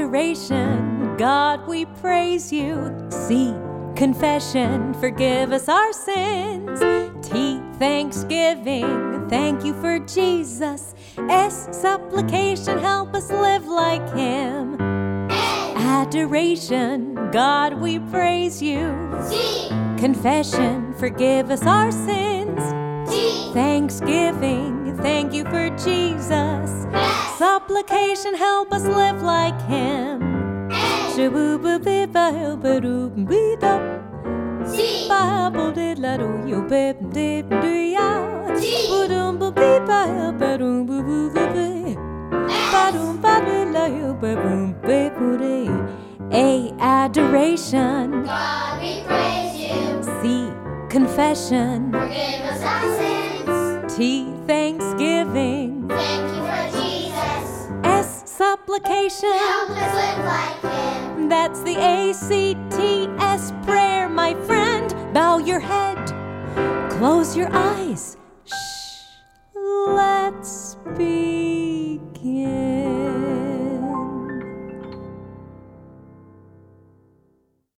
adoration, God, we praise you. C, confession, forgive us our sins. T, thanksgiving, thank you for Jesus. S, supplication, help us live like him. Adoration, God, we praise you. C, confession, forgive us our sins. D, thanksgiving, thank you for Jesus. S, supplication, help us live like him. C, A, adoration. God, we praise you. C, confession. Forgive us our sins. T, thanksgiving. Thank you for Jesus. S, supplication. Help us live like him. That's the ACTS prayer, my friend. Bow your head, close your eyes. Shh, let's be